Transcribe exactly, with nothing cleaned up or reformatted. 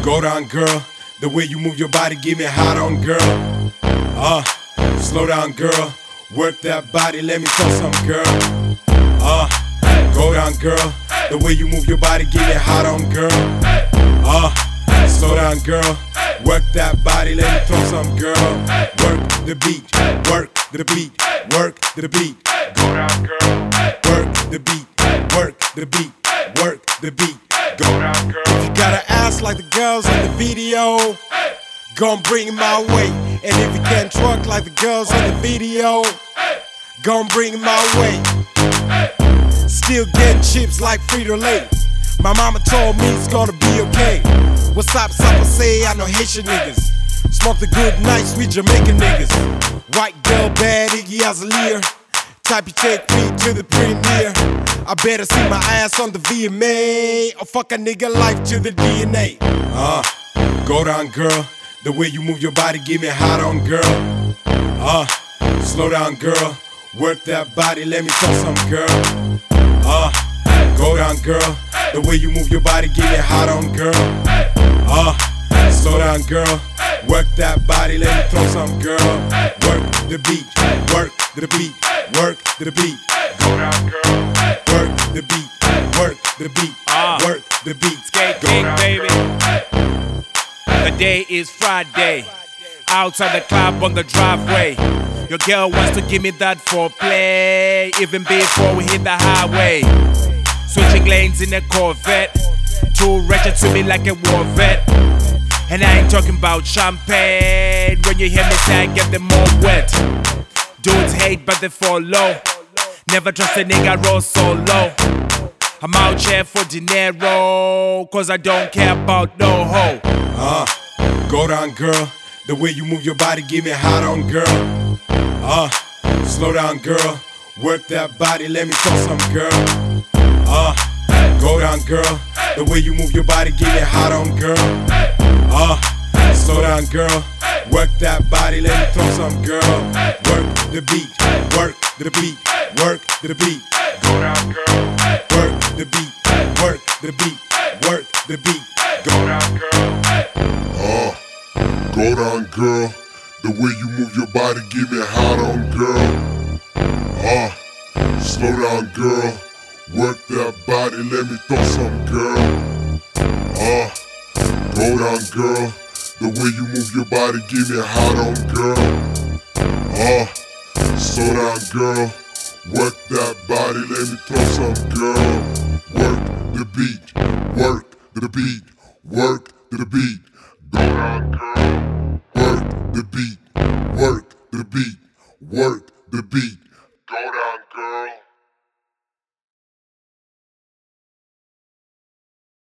Go down, girl. The way you move your body, give me hot on, girl. Uh, slow down, girl. Work that body, let me talk some, girl. Uh, go down, girl. The way you move your body, give me hot on, girl. Uh, slow down, girl. Work that body, let me talk some, girl. Work the beat, work the beat, work the beat. Go down, girl. Work the beat, work the beat, work the beat. Go down, girl. If you got an ass like the girls in the video, gon' bring it my way. And if you can't twerk like the girls in the video, gon' bring it my way. Still getting chips like Frito-Lay. My mama told me it's gonna be okay. What's up, Sapa say? I know Haitian niggas. Smoke the good night, sweet Jamaican niggas. White girl, bad Iggy Azalea. Type you take me to the premiere. I better see my ass on the V M A, or fuck a nigga life to the D N A. Uh, go down, girl. The way you move your body, give me hot on, girl. Uh, slow down, girl. Work that body, let me talk some, girl. Uh, go down, girl. The way you move your body, give me hot on, girl. Uh, slow down, girl. Work that body, let me talk some, girl. Work the beat, work the beat, work the beat. Go down, girl. Work the beat, work the beat, uh, work the beat. Skate King, baby. The day is Friday. Outside the club on the driveway. Your girl wants to give me that foreplay, even before we hit the highway. Switching lanes in a Corvette, too wretched to me like a war vet. And I ain't talking about champagne. When you hear me say I get them more wet. Dudes hate but they fall low. Never trust a nigga roll so low. I'm out here for dinero, cause I don't care about no hoe. Uh, go down, girl. The way you move your body, give me hot on, girl. Uh, slow down, girl. Work that body, let me talk some, girl. Uh, go down, girl. The way you move your body, give me hot on, girl. Uh, slow down, girl. Work that body, let me talk some, girl. Work the beat, work the beat, work the beat. Go down, girl. Work the beat, work the beat, work the beat. Go down, girl. Uh, go down, girl. The way you move your body, give me hot on, girl. Uh, slow down, girl. Work that body, let me throw some, girl. Uh, go down, girl. The way you move your body, give me hot on, girl. Uh, slow down, girl. Work that body, let me throw some, girl. Work the beat, work the beat, work the beat. Go down, girl. Work the beat, work the beat, work the beat.